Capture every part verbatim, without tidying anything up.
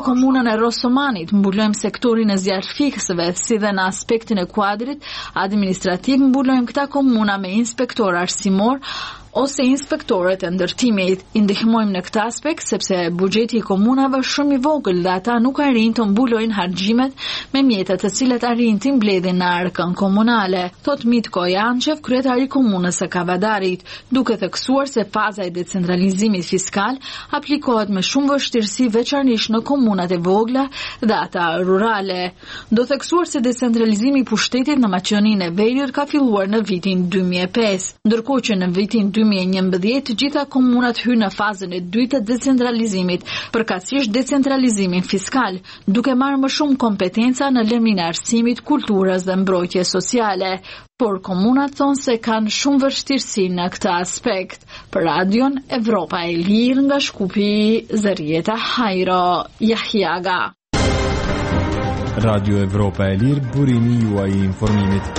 komunën e Rosomanit, mbulojmë sektorin e zjarrfikësve, si dhe në aspektin e kuadrit administrativ mbulojmë këta komuna me inspektor arsimor ose inspektorët e ndërtimit. I ndihmojmë në këtë aspekt sepse buxheti i komunave është shumë i vogël dhe ata nuk arrin të mbulojnë harxhimet me mjetet të cilat arrin të mbledhin në arkën komunale, thot Mitko Jançev, kryetari i komunës së Kavadarit, duke theksuar se faza e decentralizimit fiskal aplikohet me shumë vështirësi veçanërisht në komunat e vogla dhe ata rurale. Do theksuar se decentralizimi i pushtetit në Maqedoninë e Veriut ka filluar në vitin dy mijë e pesë, ndërkohë që në vitin dy mijë e njëmbëdhjetë të gjitha komunat hyn në fazën e dytë të decentralizimit, përkatësisht decentralizimin fiskal, duke marrë më shumë kompetenca në lëmin e arsimit, kulturës dhe mbrojtjes sociale. Por komunat thonë se kanë shumë vështirësi në këtë aspekt. Për Radion Evropa e Lirë nga Shkupi, Zërieta Hajro Jahjaga. Radio Evropa e Lirë, burimi juaj i informimit.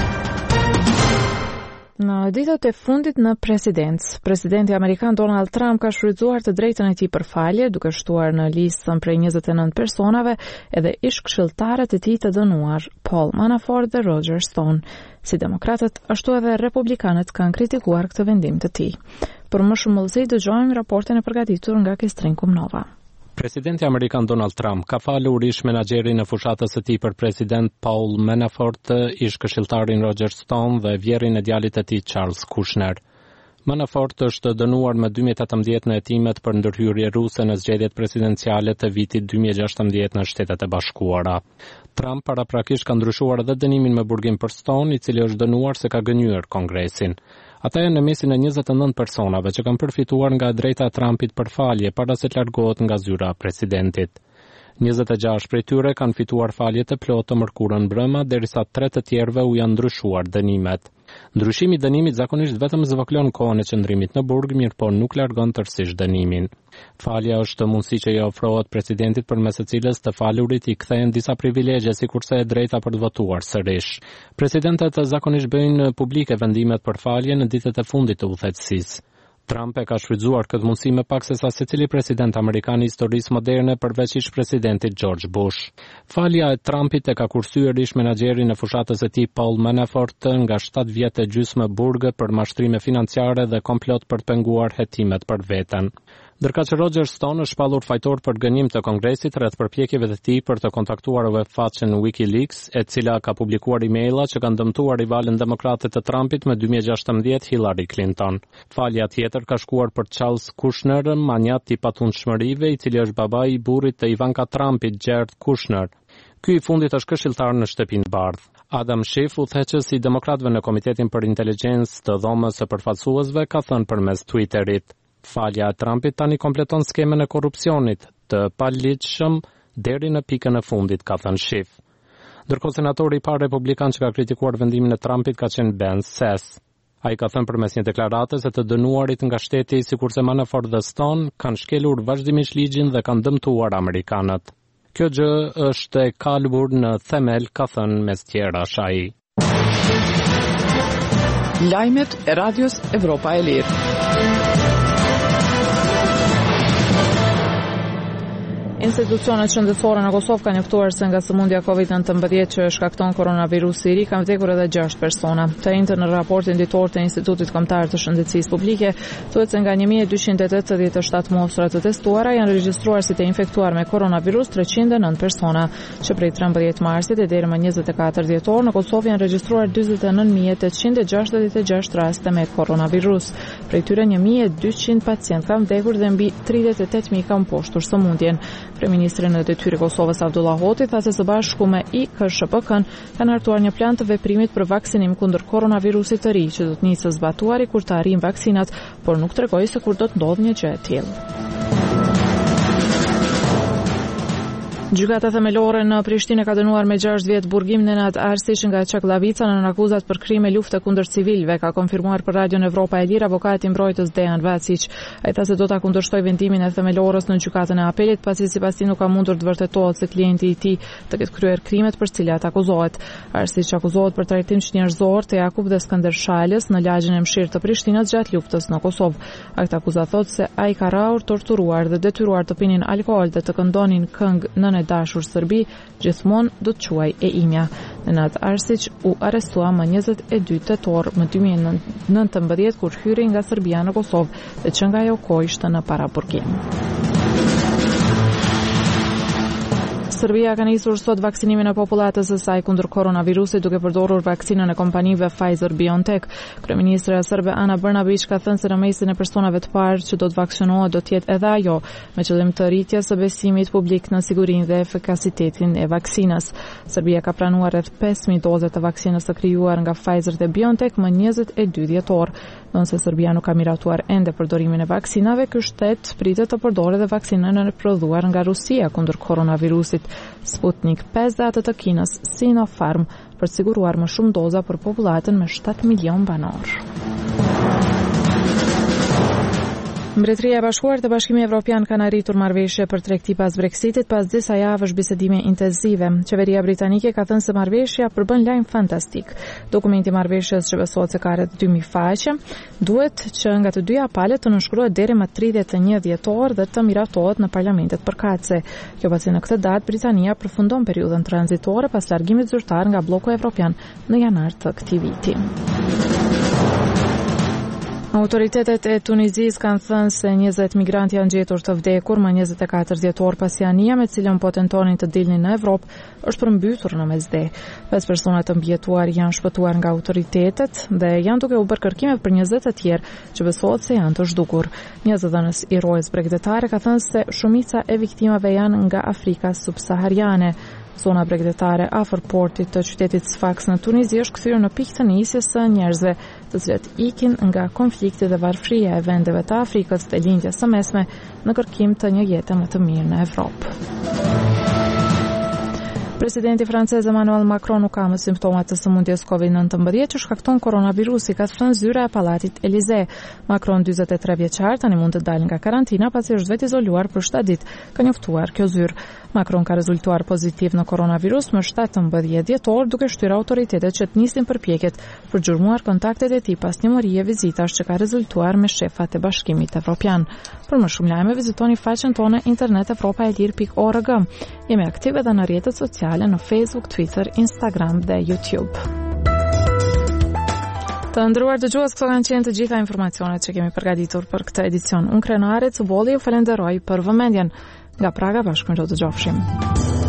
Në ditët e fundit në presidencë, presidenti amerikan Donald Trump ka shfrytzuar të drejtën e tij për falje, duke shtuar në listën prej njëzet e nëntë personave edhe ish-këshilltarët e tij të dënuar, Paul Manafort dhe Roger Stone. Si demokratët, ashtu edhe republikanët kanë kritikuar këtë vendim të tij. Për më shumë mëllësi dëgjojmë raportin e përgatitur nga Kestrin Kumnova. Presidenti amerikan Donald Trump ka falur ish menaxherin e fushatës së tij për president Paul Manafort, ish këshilltarin Roger Stone dhe vjerrin e djalit të tij Charles Kushner. Manafort është dënuar me dy mijë e tetëmbëdhjetë në hetimet për ndërhyrje ruse në zgjedhjet presidenciale të vitit dy mijë e gjashtëmbëdhjetë në Shtetet e Bashkuara. Trump paraprakisht ka ndryshuar edhe dënimin me burgim për Stone, i cili është dënuar se ka gënyer Kongresin. Ata janë në mesin e njëzet e nëntë personave që kanë përfituar nga drejta e Trumpit për falje para se të largohet nga zyra e presidentit. njëzet e gjashtë prej tyre kanë fituar falje të plotë mërkurën brëma, derisa tre të tjerëve u janë ndryshuar dënimet. Ndryshimi i dënimit zakonisht vetëm zvoglon kohën e qëndrimit në burg, mirë po nuk largon tërësisht dënimin. Falja është mundësi që i ofrohet presidentit përmes së cilës të falurit i kthehen disa privilegje, sikurse e drejta për të votuar sërish. Presidentët zakonisht bëjnë publike vendimet për falje në ditët e fundit të udhëheqësisë. Trump e ka shfrytzuar këtë mundësi më pak se sa secili president amerikan i historisë moderne përveç ish-presidentit George Bush. Falja e Trumpit e ka kursyer ish-menaxherin e fushatës së tij Paul Manafort nga shtatë vjet e gjysmë burgë për mashtrime financiare dhe komplot për të penguar hetimet për veten. Ndërka që Roger Stone është shpallur fajtor për gënjim të Kongresit rreth përpjekjeve të tij për të kontaktuar webfaqen WikiLeaks, e cila ka publikuar emaila që kanë dëmtuar rivalën demokrate të Trumpit me dy mijë e gjashtëmbëdhjetë Hillary Clinton. Falja tjetër ka shkuar për Charles Kushner, manjat i patundshmërive, i cili është babai i burrit të Ivanka Trumpit, Jared Kushner. Ky i fundit është këshilltar në Shtëpinë e Bardhë. Adam Schiff, udhëheqës i demokratëve në Komitetin për Inteligjencë të Dhomës së Përfaqësuesve, ka thënë përmes Twitterit: falja e Trumpit tani kompleton skemën e korrupsionit të paligjshëm deri në pikën e fundit, ka thënë Schiff. Ndërkohë senatori i parë republikan që ka kritikuar vendimin e Trumpit ka qenë Ben Sasse. Ai ka thënë përmes një deklarate se të dënuarit nga shteti, sikurse Manafort dhe Stone, kanë shkelur vazhdimisht ligjin dhe kanë dëmtuar amerikanët. Kjo gjë është e kalur në themel, ka thënë mes tjerash ai. Lajmet e Radios Evropa e Lirë. Institucionet shëndetësore në Kosovë kanë njoftuar se nga sëmundja kovid nëntëmbëdhjetë që shkakton koronavirusi i ri kanë vdekur edhe gjashtë persona. Të njëjtën në raportin ditor të Institutit Kombëtar të Shëndetësisë Publike thuhet se nga një mijë e dyqind e tetëdhjetë e shtatë mostra të testuara janë regjistruar si të infektuar me koronavirus treqind e nëntë persona, që prej trembëdhjetë marsit e deri më njëzet e katër dhjetor në Kosovë janë regjistruar dyzet e nëntë mijë tetëqind e gjashtëdhjetë e gjashtë raste me koronavirus. Prej tyre një mijë e dyqind pacient kanë vdekur dhe mbi tridhjetë e tetë mijë kanë mposhtur sëmundjen. Kryeministri në detyrë i Kosovës Abdullah Hoti tha se së bashku me I K S H P K-n kanë hartuar një plan të veprimit për vaksinim kundër koronavirusit të ri që do të nisë zbatuari kur të arrijnë vaksinat, por nuk tregoi se kur do të ndodhë një gjë e tillë. Gjykata themelore në Prishtinë ka dënuar me gjashtë vjet burgim Nenad Arsic nga Çaklavica në akuzat për krime lufte kundër civilëve, ka konfirmuar për Radion Evropa e Lirë avokati i mbrojtës Dejan Vacic. Ai tha se do ta kundërshtoj vendimin e themelorës në gjykatën e apelit, pasi sipas tij nuk ka mundur të vërtetohet se klienti i tij të ketë kryer krimet për të cilat akuzohet. Arsic akuzohet për trajtim njerëzor te Jakub dhe Skënder Shalës në lagjin e mëshirë të Prishtinës gjatë luftës në Kosovë. Akt akuzat thotë se ai ka rrahur, torturuar dhe detyruar të pinin alkool dhe të këndonin këngë në dashur Serbi, gjithmonë do të quaj e imja. Nenad Arsic u arrestua më njëzet e dy tetor më dy mijë e nëntëmbëdhjetë kur hyri nga Serbia në Kosovë dhe që nga ajo kohë ishte në paraburgim. Serbia ka nisur sot vaksinimin e popullatës së saj kundër koronavirusit duke përdorur vaksinën e kompanive Pfizer-BioNTech. Kryeministra serbe Ana Brnabić ka thënë se në mesin e personave të parë që do të vaksinohet do të jetë edhe ajo, me qëllim të rritjes së besimit publik në sigurinë dhe efikasitetin e vaksinës. Serbia ka pranuar rreth pesë mijë doza të vaksinës së krijuar nga Pfizer dhe BioNTech më njëzet e dy dhjetor. Nëse Serbia nuk ka miratuar ende përdorimin e vaksinave, ky shtet pritet të përdorë edhe vaksinën e prodhuar nga Rusia kundër koronavirusit, Sputnik pesë dhe atë të Kinës Sinopharm, për të siguruar më shumë doza për popullatën me shtatë milion banor. Mbretëria e Bashkuar të Bashkimit Evropian kanë arritur marrëveshje për tregti pas Brexitit pas disa javësh bisedime intensive. Qeveria britanike ka thënë se marrëveshja përbën lajm fantastik. Dokumenti i marrëveshjes që besohet se ka rreth dy mijë faqe, duhet që nga të dyja palët të nënshkruhet deri më tridhjetë e një dhjetor dhe të miratohet në parlamentet përkatëse. Kjo pasi në këtë datë Britania përfundon periudhën tranzitore pas largimit zyrtar nga bloku evropian në janar të këtij viti. Autoritetet e Tunizisë kanë thënë se njëzet migrantë janë gjetur të vdekur më njëzet e katër dhjetor pasi anija me cilën po tentonin të dilnin në Evropë është përmbytur në mesdhe. Pesë persona të mbijetuar janë shpëtuar nga autoritetet dhe janë duke u bërë kërkime për njëzet e tjerë që besohet se janë të zhdukur. Një zëdhënës i rojës bregdetare ka thënë se shumica e viktimave janë nga Afrika subsahariane. Zona bregdetare afër portit të qytetit Sfax në Tunizi është kthyer në pikë të nisjes së njerëzve, të cilët ikin nga konflikti dhe varfëria e vendeve të Afrikës të lindjes së mesme në kërkim të një jete më të mirë në Evropë. Presidenti francez Emmanuel Macron nuk ka më simptomat të sëmundjes covid nëntëmbëdhjetë që shkakton koronavirusi, ka thënë zyra e pallatit Elysee. Macron, dyzet e tre vjeçar, tani mund të dalë nga karantina pasi është vetë izoluar për shtatë ditë, ka njoftuar kjo zyrë. Macron ka rezultuar pozitiv në koronavirus më shtatëmbëdhjetë dhjetor, duke shtyrë autoritetet që të nisin përpjekjet për xhurmuar kontaktet e tij pas një morie vizitash që ka rezultuar me shefat e Bashkimit Evropian. Për më shumë lajme vizitoni faqen tonë internet evropa e lir pikë org. Jemi aktive edhe në rrjetet sociale në Facebook, Twitter, Instagram dhe YouTube. Të ndëruar dëgjues, këto kanë qenë të gjitha informacionet që kemi përgatitur për këtë edicion. Unë Krenare Cubolli ju falenderoj për vëmendjen. Nga Praga bashkë do të dëgjofshim.